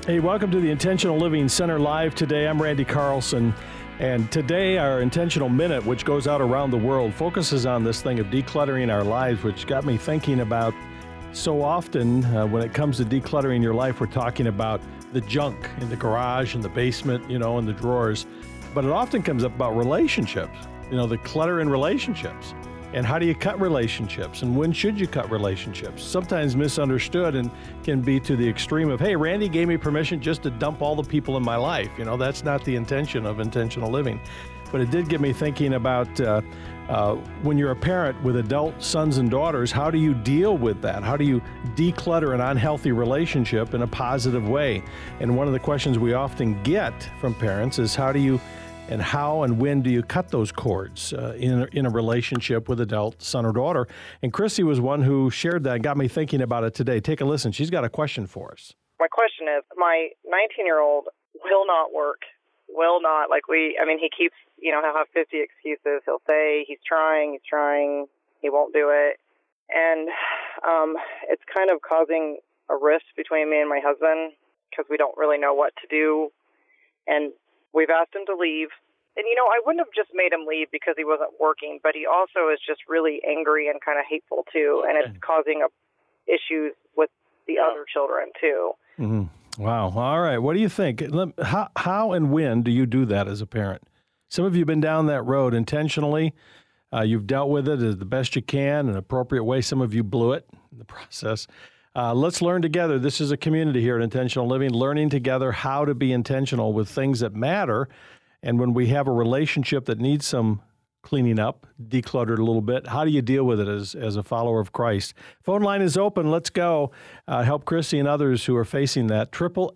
Hey, welcome to the Intentional Living Center Live today. I'm Randy Carlson, and today our Intentional Minute, which goes out around the world, focuses on this thing of decluttering our lives, which got me thinking about so often when it comes to decluttering your life, we're talking about the junk in the garage, in the basement, in the drawers, but it often comes up about relationships, the clutter in relationships. And how do you cut relationships? And when should you cut relationships? Sometimes misunderstood and can be to the extreme of, hey, Randy gave me permission just to dump all the people in my life. That's not the intention of intentional living. But it did get me thinking about when you're a parent with adult sons and daughters, how do you deal with that? How do you declutter an unhealthy relationship in a positive way? And one of the questions we often get from parents is how and when do you cut those cords in a relationship with adult son or daughter? And Chrissy was one who shared that and got me thinking about it today. Take a listen. She's got a question for us. My question is, my 19-year-old will not work, he keeps, he'll have 50 excuses. He'll say he's trying, he won't do it. And it's kind of causing a rift between me and my husband because we don't really know what to do. And we've asked him to leave. And, I wouldn't have just made him leave because he wasn't working, but he also is just really angry and kind of hateful, too. And it's causing issues with the other children, too. Mm-hmm. Wow. All right. What do you think? How and when do you do that as a parent? Some of you have been down that road intentionally. You've dealt with it as the best you can in an appropriate way. Some of you blew it in the process. Let's learn together. This is a community here at Intentional Living, learning together how to be intentional with things that matter. And when we have a relationship that needs some cleaning up, decluttered a little bit, how do you deal with it as a follower of Christ? Phone line is open. Let's go. Help Chrissy and others who are facing that.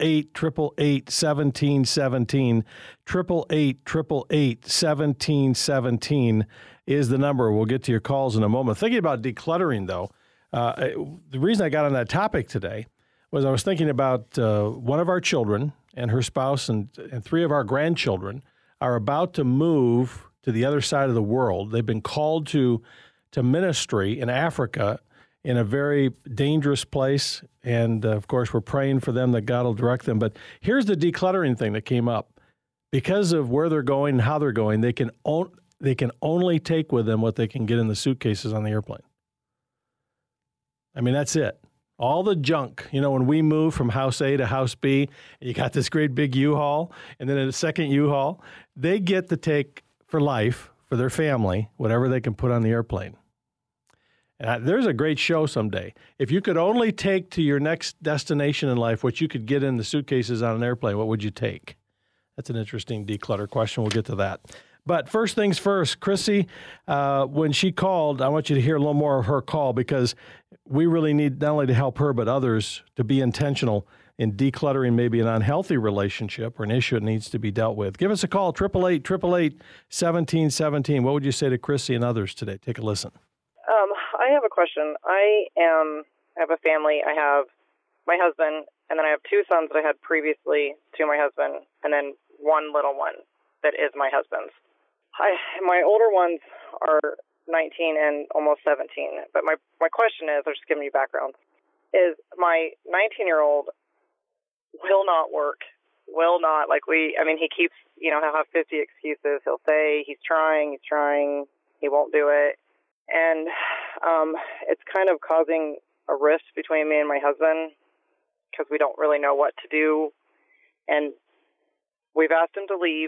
888-888-1717. 888-888-1717 is the number. We'll get to your calls in a moment. Thinking about decluttering, though, the reason I got on that topic today was I was thinking about one of our children and her spouse and three of our grandchildren are about to move to the other side of the world. They've been called to ministry in Africa in a very dangerous place. And of course, we're praying for them that God will direct them. But here's the decluttering thing that came up. Because of where they're going and how they're going, they can only take with them what they can get in the suitcases on the airplane. That's it. All the junk, when we move from house A to house B, and you got this great big U-Haul, and then a second U-Haul, they get to take for life, for their family, whatever they can put on the airplane. And there's a great show someday. If you could only take to your next destination in life what you could get in the suitcases on an airplane, what would you take? That's an interesting declutter question. We'll get to that. But first things first, Chrissy, when she called, I want you to hear a little more of her call because we really need not only to help her, but others to be intentional in decluttering maybe an unhealthy relationship or an issue that needs to be dealt with. Give us a call, 888-888-1717. What would you say to Chrissy and others today? Take a listen. I have a question. I have a family. I have my husband, and then I have two sons that I had previously to my husband, and then one little one that is my husband's. My older ones are 19 and almost 17. But my question is, I'm just giving you background, is my 19-year-old will not work, he keeps, he'll have 50 excuses. He'll say he's trying, he won't do it. And it's kind of causing a rift between me and my husband because we don't really know what to do. And we've asked him to leave,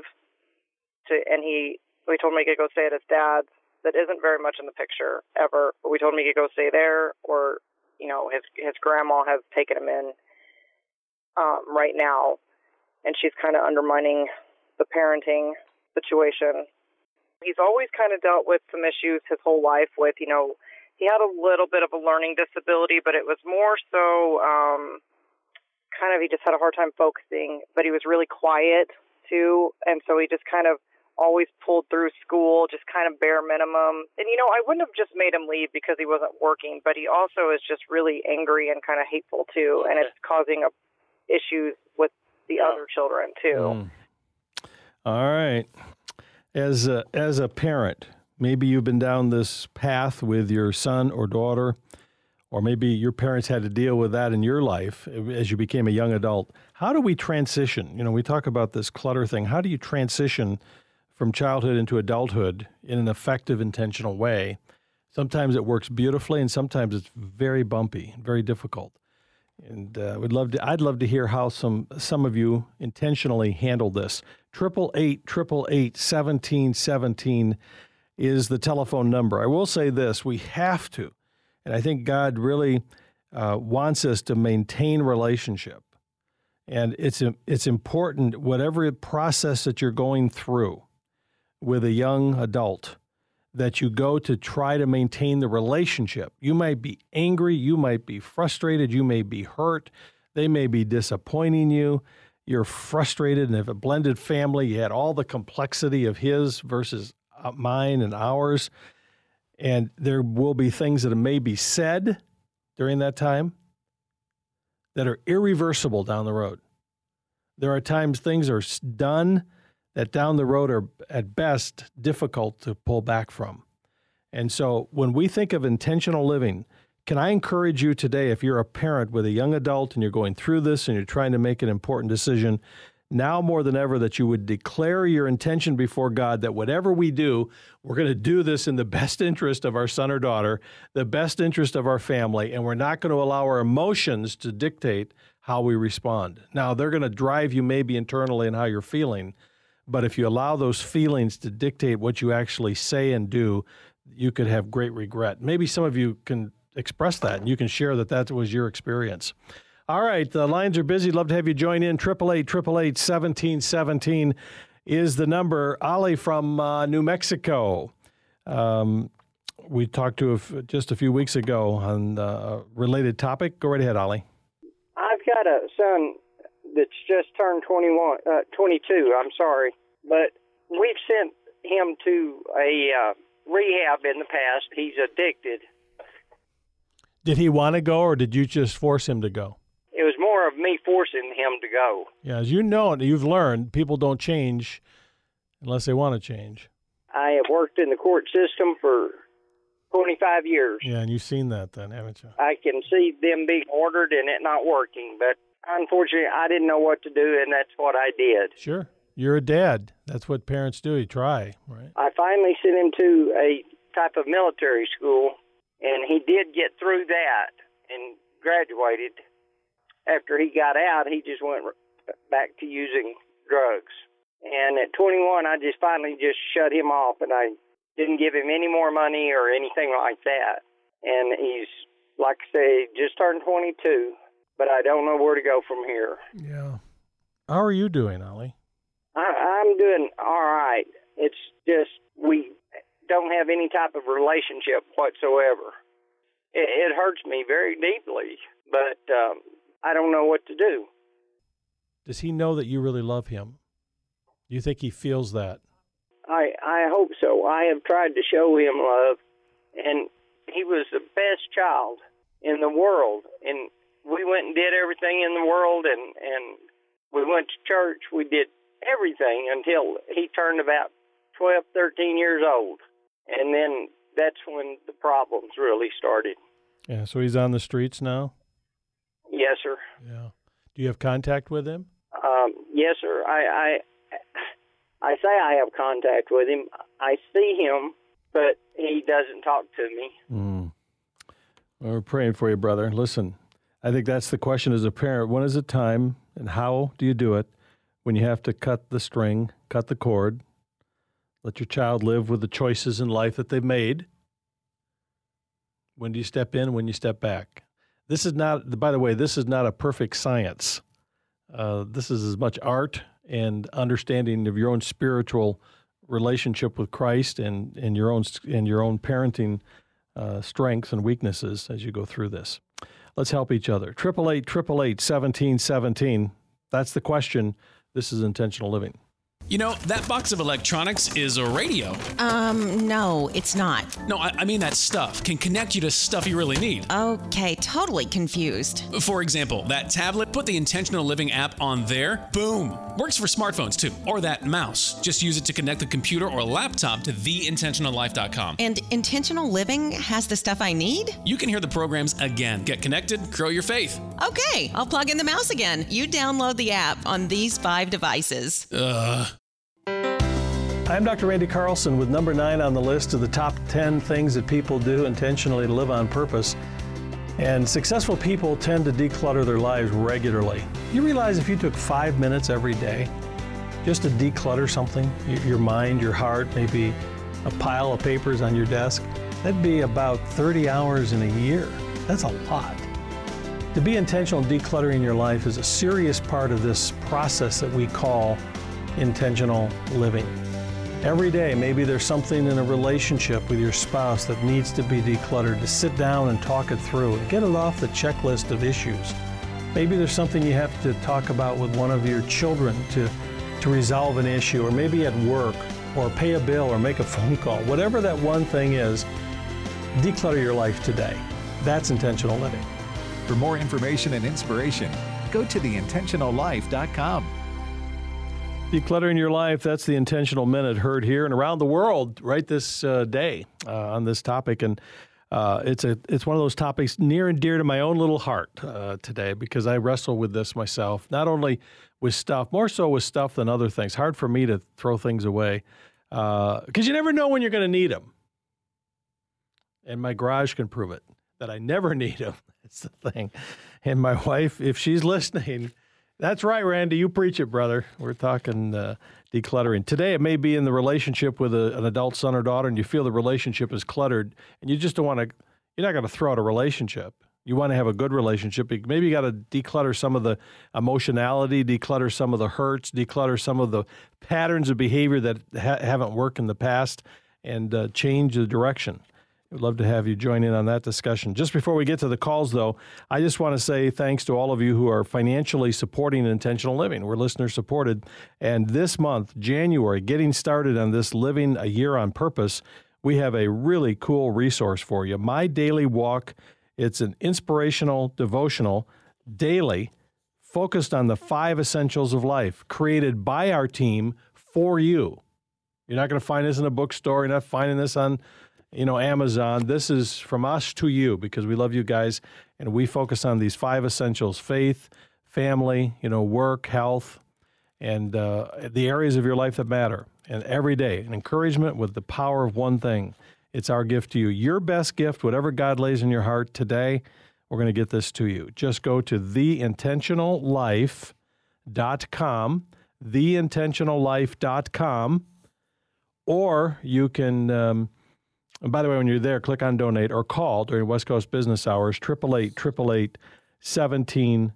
we told him he could go stay at his dad's. That isn't very much in the picture ever. But we told him he could go stay there, or his grandma has taken him in right now, and she's kind of undermining the parenting situation. He's always kind of dealt with some issues his whole life with, he had a little bit of a learning disability, but it was more so he just had a hard time focusing, but he was really quiet too, and so he just kind of always pulled through school, just kind of bare minimum. And, I wouldn't have just made him leave because he wasn't working, but he also is just really angry and kind of hateful, too, and it's causing issues with the other children, too. All right. As a parent, maybe you've been down this path with your son or daughter, or maybe your parents had to deal with that in your life as you became a young adult. How do we transition? We talk about this clutter thing. How do you transition from childhood into adulthood in an effective, intentional way? Sometimes it works beautifully, and sometimes it's very bumpy, very difficult. And I'd love to hear how some of you intentionally handle this. 888-888-1717 is the telephone number. I will say this: we have to, and I think God really wants us to maintain relationship. And it's important, whatever process that you're going through with a young adult, that you go to try to maintain the relationship. You might be angry, you might be frustrated, you may be hurt, they may be disappointing you, you're frustrated and have a blended family, you had all the complexity of his versus mine and ours, and there will be things that may be said during that time that are irreversible down the road. There are times things are done that down the road are at best difficult to pull back from. And so when we think of intentional living, can I encourage you today, if you're a parent with a young adult and you're going through this and you're trying to make an important decision, now more than ever, that you would declare your intention before God that whatever we do, we're going to do this in the best interest of our son or daughter, the best interest of our family, and we're not going to allow our emotions to dictate how we respond. Now, they're going to drive you maybe internally in how you're feeling, but if you allow those feelings to dictate what you actually say and do, you could have great regret. Maybe some of you can express that, and you can share that was your experience. All right, the lines are busy. Love to have you join in. 888-888-1717 is the number. Ali from New Mexico. We talked to just a few weeks ago on a related topic. Go right ahead, Ali. I've got a son that's just turned 22, but we've sent him to a rehab in the past. He's addicted. Did he want to go, or did you just force him to go? It was more of me forcing him to go. Yeah, as you know, and you've learned, people don't change unless they want to change. I have worked in the court system for 25 years. Yeah, and you've seen that then, haven't you? I can see them being ordered and it not working, but unfortunately, I didn't know what to do, and that's what I did. Sure. You're a dad. That's what parents do. You try, right? I finally sent him to a type of military school, and he did get through that and graduated. After he got out, he just went back to using drugs. And at 21, I just finally shut him off, and I didn't give him any more money or anything like that. And he's, like I say, just turned 22, but I don't know where to go from here. Yeah. How are you doing, Ali? I'm doing all right. It's just we don't have any type of relationship whatsoever. It hurts me very deeply, but I don't know what to do. Does he know that you really love him? Do you think he feels that? I hope so. I have tried to show him love, and he was the best child in the world. And we went and did everything in the world, and we went to church. We did everything until he turned about 12, 13 years old. And then that's when the problems really started. Yeah, so he's on the streets now? Yes, sir. Yeah. Do you have contact with him? Yes, sir. I say I have contact with him. I see him, but he doesn't talk to me. Well, we're praying for you, brother. Listen, I think that's the question as a parent. When is it time, and how do you do it when you have to cut the string, cut the cord, let your child live with the choices in life that they've made? When do you step in, when you step back? This is not, by the way, this is not a perfect science. This is as much art and understanding of your own spiritual relationship with Christ and your own parenting strengths and weaknesses as you go through this. Let's help each other. 888-888-1717. That's the question. This is Intentional Living. You know, that box of electronics is a radio. No, it's not. No, I mean that stuff can connect you to stuff you really need. Okay, totally confused. For example, that tablet, put the Intentional Living app on there. Boom! Works for smartphones too. Or that mouse. Just use it to connect the computer or laptop to theintentionallife.com. And Intentional Living has the stuff I need? You can hear the programs again. Get connected, grow your faith. Okay, I'll plug in the mouse again. You download the app on these 5 devices. I'm Dr. Randy Carlson with number 9 on the list of the top 10 things that people do intentionally to live on purpose. And successful people tend to declutter their lives regularly. You realize if you took 5 minutes every day just to declutter something, your mind, your heart, maybe a pile of papers on your desk, that'd be about 30 hours in a year. That's a lot. To be intentional in decluttering your life is a serious part of this process that we call intentional living. Every day, maybe there's something in a relationship with your spouse that needs to be decluttered, to sit down and talk it through and get it off the checklist of issues. Maybe there's something you have to talk about with one of your children to resolve an issue, or maybe at work, or pay a bill, or make a phone call. Whatever that one thing is, declutter your life today. That's intentional living. For more information and inspiration, go to theintentionallife.com. Decluttering your life, that's the Intentional Minute heard here and around the world right this day on this topic. And it's one of those topics near and dear to my own little heart today, because I wrestle with this myself, not only with stuff, more so with stuff than other things. Hard for me to throw things away because you never know when you're going to need them. And my garage can prove it, that I never need them. That's the thing. And my wife, if she's listening... That's right, Randy. You preach it, brother. We're talking decluttering. Today, it may be in the relationship with an adult son or daughter, and you feel the relationship is cluttered, and you just don't want to, you're not going to throw out a relationship. You want to have a good relationship. Maybe you got to declutter some of the emotionality, declutter some of the hurts, declutter some of the patterns of behavior that haven't worked in the past, and change the direction. We'd love to have you join in on that discussion. Just before we get to the calls, though, I just want to say thanks to all of you who are financially supporting intentional living. We're listener supported. And this month, January, getting started on this Living a Year on Purpose, we have a really cool resource for you. My Daily Walk. It's an inspirational devotional daily focused on the 5 essentials of life, created by our team for you. You're not going to find this in a bookstore. You're not finding this on Amazon. This is from us to you, because we love you guys, and we focus on these 5 essentials: faith, family, work, health, and the areas of your life that matter. And every day, an encouragement with the power of one thing. It's our gift to you. Your best gift, whatever God lays in your heart today, we're going to get this to you. Just go to theintentionallife.com, theintentionallife.com, or you can... and by the way, when you're there, click on donate or call during West Coast business hours, 888-888-1717,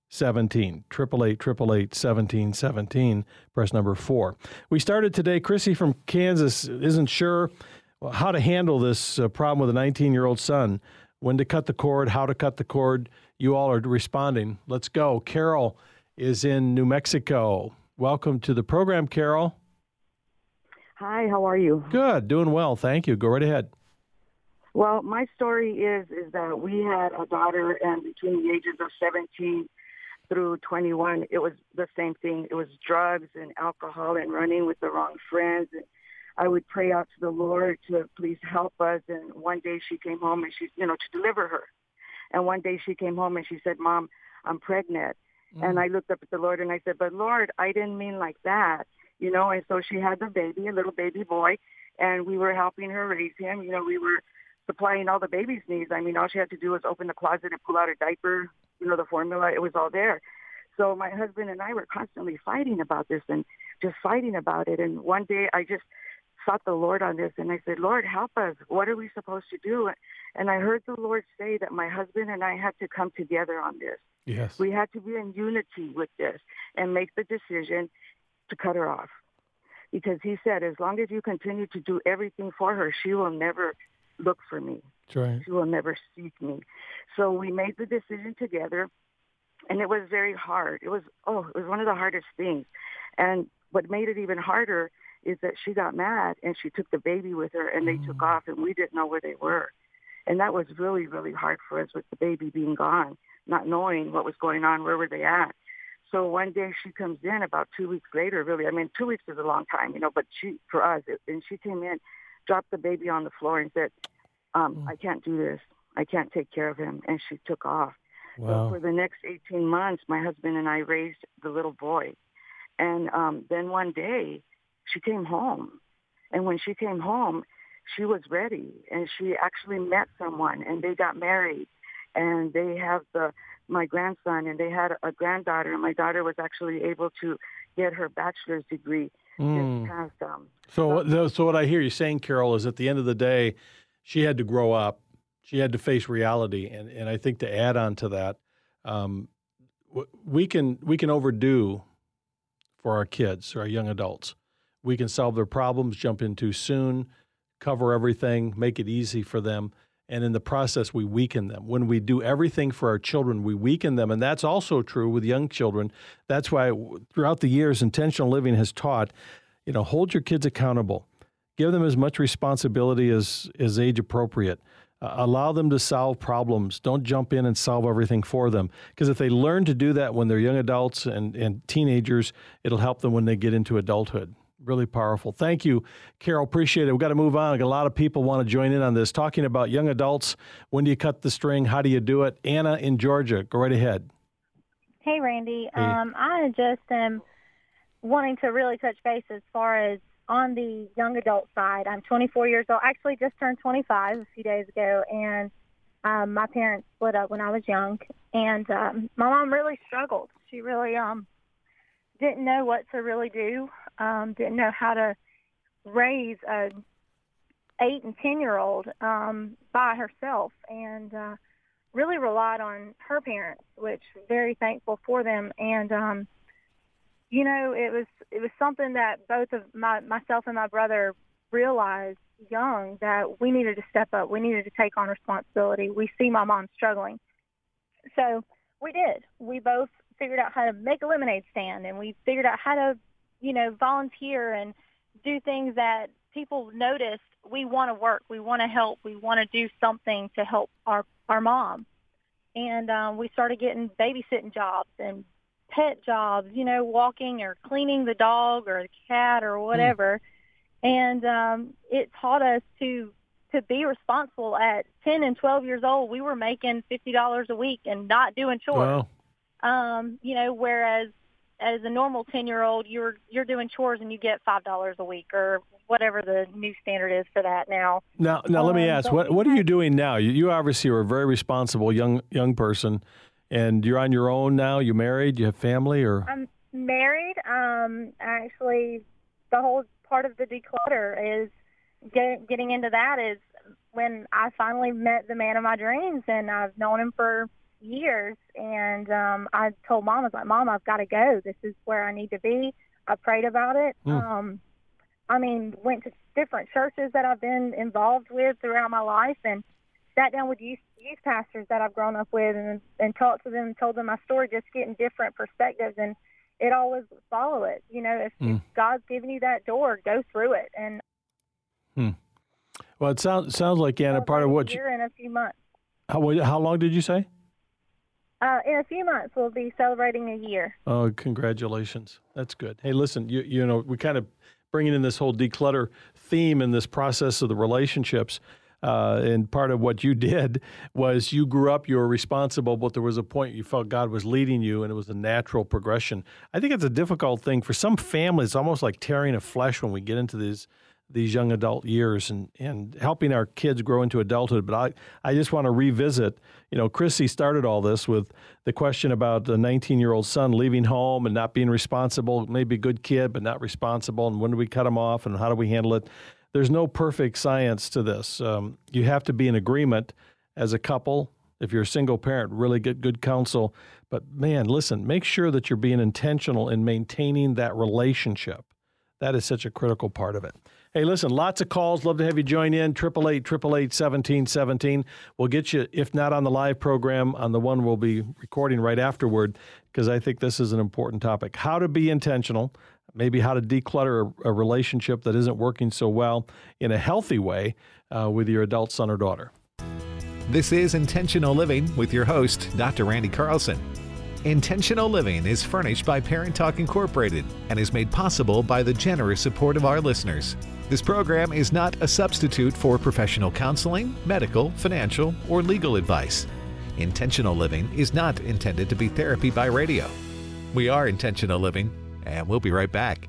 888-888-1717, press number 4. We started today, Chrissy from Kansas isn't sure how to handle this problem with a 19-year-old son, when to cut the cord, how to cut the cord. You all are responding. Let's go. Carol is in New Mexico. Welcome to the program, Carol. Hi, how are you? Good, doing well, thank you. Go right ahead. Well, my story is that we had a daughter, and between the ages of 17 through 21, it was the same thing. It was drugs and alcohol and running with the wrong friends. And I would pray out to the Lord to please help us. And one day she came home and to deliver her. And one day she came home and she said, "Mom, I'm pregnant." And I looked up at the Lord and I said, "But Lord, I didn't mean like that." And so she had the baby, a little baby boy, and we were helping her raise him. We were supplying all the baby's needs. I mean, all she had to do was open the closet and pull out a diaper, the formula, it was all there. So my husband and I were constantly fighting about this and just fighting about it. And one day I just sought the Lord on this, and I said, "Lord, help us. What are we supposed to do?" And I heard the Lord say that my husband and I had to come together on this. Yes. We had to be in unity with this and make the decision to cut her off, because he said, as long as you continue to do everything for her, she will never look for me. That's right. She will never seek me. So we made the decision together, and it was very hard. It was one of the hardest things. And what made it even harder is that she got mad and she took the baby with her and they took off and we didn't know where they were. And that was really, really hard for us with the baby being gone, not knowing what was going on, where were they at. So one day she comes in about 2 weeks later, really. I mean, 2 weeks is a long time, but for us, and she came in, dropped the baby on the floor and said, I can't do this. I can't take care of him. And she took off. Wow. So for the next 18 months, my husband and I raised the little boy. And then one day she came home. And when she came home, she was ready. And she actually met someone and they got married. And they have my grandson and they had a granddaughter. And my daughter was actually able to get her bachelor's degree just past. So what I hear you saying, Carol, is at the end of the day, she had to grow up. She had to face reality. And I think to add on to that, we can overdo for our kids, or our young adults. We can solve their problems, jump in too soon, cover everything, make it easy for them. And in the process, we weaken them. When we do everything for our children, we weaken them. And that's also true with young children. That's why throughout the years, intentional living has taught, hold your kids accountable. Give them as much responsibility as age appropriate. Allow them to solve problems. Don't jump in and solve everything for them. Because if they learn to do that when they're young adults and teenagers, it'll help them when they get into adulthood. Really powerful. Thank you, Carol. Appreciate it. We've got to move on. A lot of people want to join in on this. Talking about young adults, when do you cut the string? How do you do it? Anna in Georgia, go right ahead. Hey, Randy. Hey. I just am wanting to really touch base as far as on the young adult side. I'm 24 years old. Actually, just turned 25 a few days ago, and my parents split up when I was young. And my mom really struggled. She really didn't know what to really do. Didn't know how to raise a 8 and 10-year-old by herself, and really relied on her parents, which very thankful for them. And it was something that both of myself and my brother realized young, that we needed to step up. We needed to take on responsibility. We see my mom struggling, so we did. We both figured out how to make a lemonade stand, and we figured out how to volunteer and do things that people noticed. We want to work. We want to help. We want to do something to help our mom. And we started getting babysitting jobs and pet jobs, walking or cleaning the dog or the cat or whatever. And it taught us to be responsible. At 10 and 12 years old, we were making $50 a week and not doing chores. Wow. Whereas as a normal 10-year-old, you're doing chores and you get $5 a week or whatever the new standard is for that now. Now let me ask, what are you doing now? You obviously are a very responsible young person, and you're on your own now. You married? You have family? Or I'm married. Actually, the whole part of the declutter is getting into that is when I finally met the man of my dreams, and I've known him for years. And I told Mom, I was like, Mom, I've got to go. This is where I need to be. I prayed about it. Went to different churches that I've been involved with throughout my life, and sat down with youth pastors that I've grown up with and talked to them and told them my story, just getting different perspectives. And it always follow it. If God's giving you that door, go through it. And Well, it sounds like, Anna, part of what you... in a few months. How long did you say? In a few months, we'll be celebrating a year. Oh, congratulations. That's good. Hey, listen, we kind of bringing in this whole declutter theme in this process of the relationships. And part of what you did was you grew up, you were responsible, but there was a point you felt God was leading you, and it was a natural progression. I think it's a difficult thing. For some families, it's almost like tearing of flesh when we get into these young adult years and helping our kids grow into adulthood. But I just want to revisit, Chrissy started all this with the question about the 19-year-old son leaving home and not being responsible, maybe a good kid, but not responsible. And when do we cut him off and how do we handle it? There's no perfect science to this. You have to be in agreement as a couple. If you're a single parent, really get good counsel. But man, listen, make sure that you're being intentional in maintaining that relationship. That is such a critical part of it. Hey, listen, lots of calls. Love to have you join in. 888-888-1717. We'll get you, if not on the live program, on the one we'll be recording right afterward, because I think this is an important topic. How to be intentional. maybe how to declutter a relationship that isn't working so well in a healthy way with your adult son or daughter. This is Intentional Living with your host, Dr. Randy Carlson. Intentional Living is furnished by Parent Talk Incorporated and is made possible by the generous support of our listeners. This program is not a substitute for professional counseling, medical, financial, or legal advice. Intentional Living is not intended to be therapy by radio. We are Intentional Living, and we'll be right back.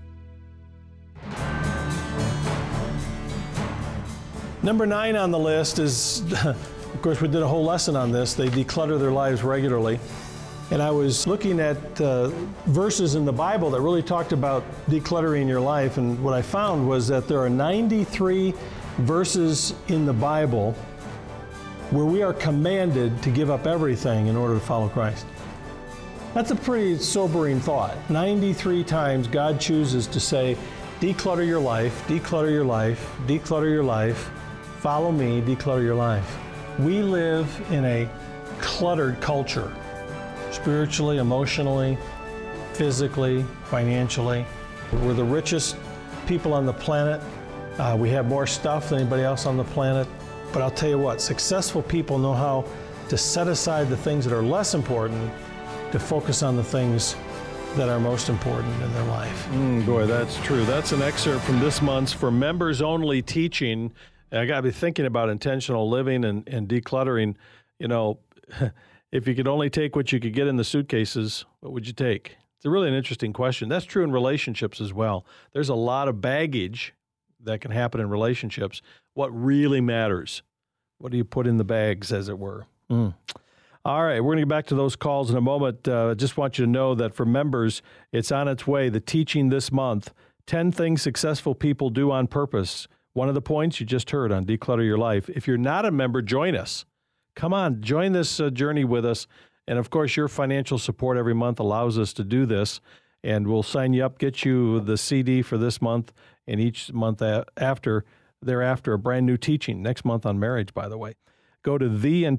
Number 9 on the list is, of course, we did a whole lesson on this. They declutter their lives regularly. And I was looking at verses in the Bible that really talked about decluttering your life. And what I found was that there are 93 verses in the Bible where we are commanded to give up everything in order to follow Christ. That's a pretty sobering thought. 93 times God chooses to say, declutter your life, declutter your life, declutter your life, follow me, declutter your life. We live in a cluttered culture, spiritually, emotionally, physically, financially. We're the richest people on the planet. We have more stuff than anybody else on the planet. But I'll tell you what, successful people know how to set aside the things that are less important to focus on the things that are most important in their life. Boy, that's true. That's an excerpt from this month's For Members Only teaching. I got to be thinking about intentional living and decluttering. You know, if you could only take what you could get in the suitcases, what would you take? It's really an interesting question. That's true in relationships as well. There's a lot of baggage that can happen in relationships. What really matters? What do you put in the bags, as it were? All right, we're going to get back to those calls in a moment. Just want you to know that for members, it's on its way. The teaching this month, 10 things successful people do on purpose. One of the points you just heard on Declutter Your Life. If you're not a member, join us. Come on, join this journey with us. And, of course, your financial support every month allows us to do this. And we'll sign you up, get you the CD for this month, and each month thereafter, a brand new teaching. Next month on marriage, by the way. Go to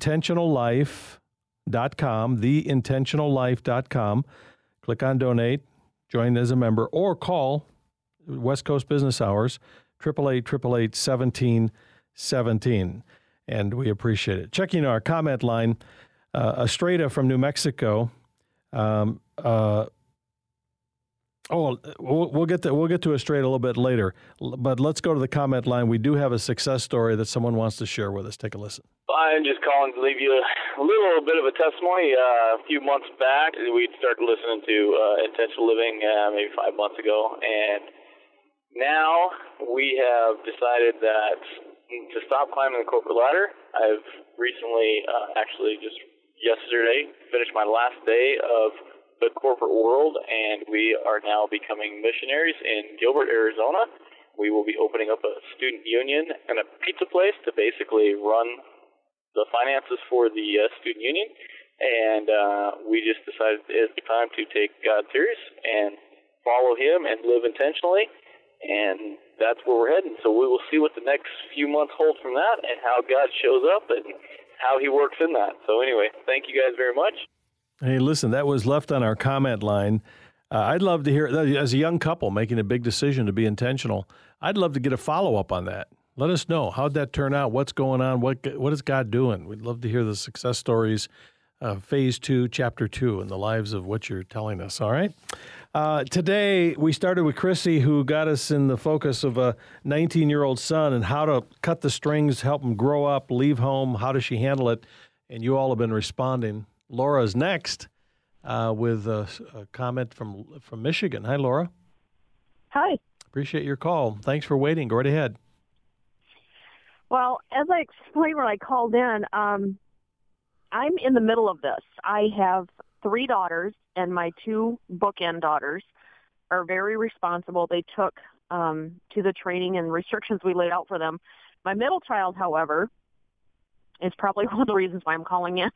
theintentionallife.com, theintentionallife.com. Click on donate, join as a member, or call West Coast Business Hours, 888-888-1717. And we appreciate it. Checking our comment line, Estrada from New Mexico. We'll get to Estrada a little bit later, but let's go to the comment line. We do have a success story that someone wants to share with us. Take a listen. I'm just calling to leave you a little bit of a testimony. A few months back, we started listening to Intentional Living maybe 5 months ago, and now we have decided that to stop climbing the corporate ladder. I've recently, actually just yesterday, finished my last day of the corporate world, and we are now becoming missionaries in Gilbert, Arizona. We will be opening up a student union and a pizza place to basically run the finances for the student union, and we just decided it's time to take God serious and follow Him and live intentionally, and that's where we're heading. So we will see what the next few months hold from that and how God shows up and how He works in that. So anyway, thank you guys very much. Hey, listen, that was left on our comment line. I'd love to hear, as a young couple making a big decision to be intentional, I'd love to get a follow-up on that. Let us know. How'd that turn out? What's going on? What is God doing? We'd love to hear the success stories, phase 2, chapter 2, in the lives of what you're telling us, all right? Today, we started with Chrissy, who got us in the focus of a 19-year-old son and how to cut the strings, help him grow up, leave home. How does she handle it? And you all have been responding. Laura's next with a comment from Michigan. Hi, Laura. Hi. Appreciate your call. Thanks for waiting. Go right ahead. Well, as I explained when I called in, I'm in the middle of this. I have 3 daughters, and my 2 bookend daughters are very responsible. They took to the training and restrictions we laid out for them. My middle child, however, is probably one of the reasons why I'm calling in.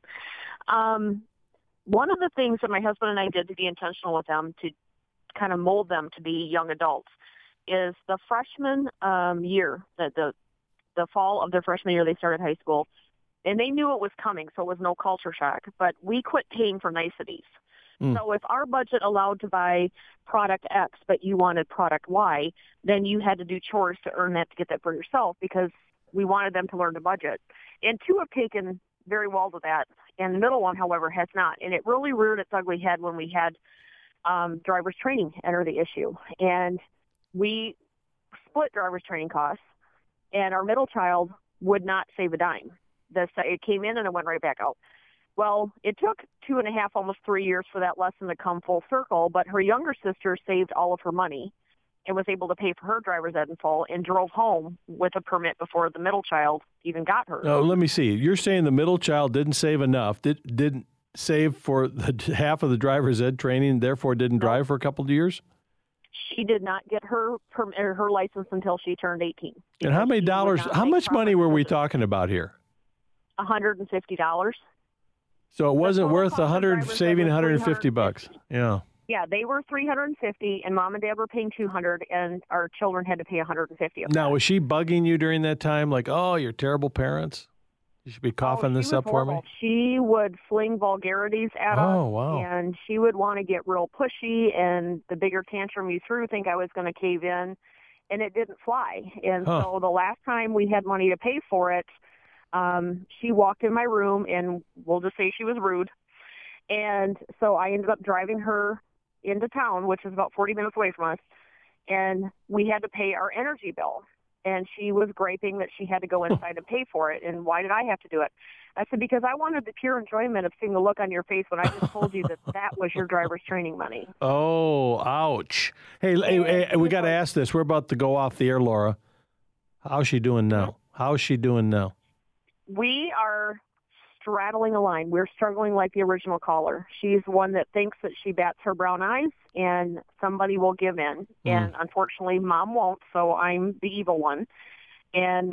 One of the things that my husband and I did to be intentional with them, to kind of mold them to be young adults, is the freshman year, the fall of their freshman year, they started high school, and they knew it was coming, so it was no culture shock. But we quit paying for niceties. So if our budget allowed to buy product X, but you wanted product Y, then you had to do chores to earn that to get that for yourself because we wanted them to learn to budget. And two have taken very well to that, and the middle one, however, has not. And it really reared its ugly head when we had driver's training enter the issue. And we split driver's training costs, and our middle child would not save a dime. It came in and it went right back out. Well, it took 2.5, almost 3 years for that lesson to come full circle, but her younger sister saved all of her money and was able to pay for her driver's ed in full and drove home with a permit before the middle child even got hers. Oh, let me see. You're saying the middle child didn't save enough, didn't save for the half of the driver's ed training, therefore didn't drive for a couple of years? She did not get her license until she turned 18. And how many dollars, how much money were we talking about here? $150. So it wasn't worth saving $150. Yeah. Yeah, they were $350, and Mom and Dad were paying $200, and our children had to pay $150. Now, was she bugging you during that time? Like, oh, you're terrible parents? You should be coughing this up for me? She would fling vulgarities at us, wow. And she would want to get real pushy, and the bigger tantrum you threw, think I was going to cave in, and it didn't fly. And so the last time we had money to pay for it, she walked in my room, and we'll just say she was rude. And so I ended up driving her into town, which is about 40 minutes away from us, and we had to pay our energy bill. And she was griping that she had to go inside and pay for it. And why did I have to do it? I said, because I wanted the pure enjoyment of seeing the look on your face when I just told you that was your driver's training money. Oh, ouch. Hey, we got to ask this. We're about to go off the air, Laura. How's she doing now? How's she doing now? We are straddling a line. We're struggling like the original caller. She's one that thinks that she bats her brown eyes and somebody will give in. And unfortunately, Mom won't, so I'm the evil one. And,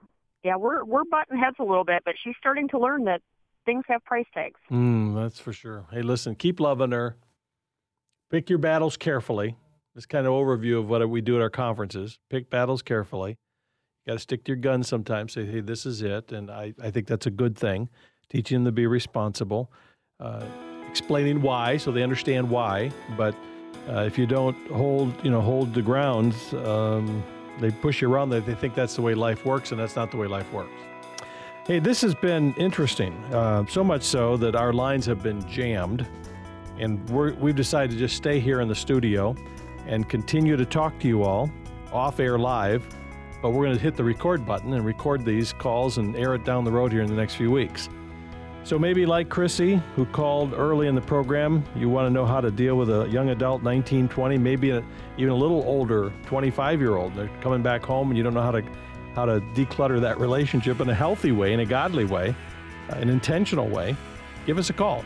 we're butting heads a little bit, but she's starting to learn that things have price tags. That's for sure. Hey, listen, keep loving her. Pick your battles carefully. This kind of overview of what we do at our conferences. Pick battles carefully. You got to stick to your guns sometimes. Say, hey, this is it. And I think that's a good thing. Teaching them to be responsible, explaining why so they understand why. But if you don't hold the grounds, they push you around. They think that's the way life works, and that's not the way life works. Hey, this has been interesting, so much so that our lines have been jammed, and we've decided to just stay here in the studio and continue to talk to you all off-air live. But we're going to hit the record button and record these calls and air it down the road here in the next few weeks. So maybe like Chrissy, who called early in the program, you want to know how to deal with a young adult, 19, 20, maybe even a little older, 25-year-old. They're coming back home and you don't know how to declutter that relationship in a healthy way, in a godly way, an intentional way. Give us a call,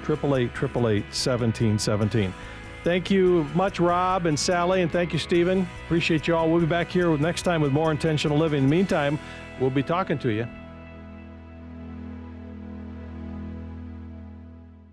888-888-1717. Thank you much, Rob and Sally, and thank you, Stephen. Appreciate you all. We'll be back here next time with more Intentional Living. In the meantime, we'll be talking to you.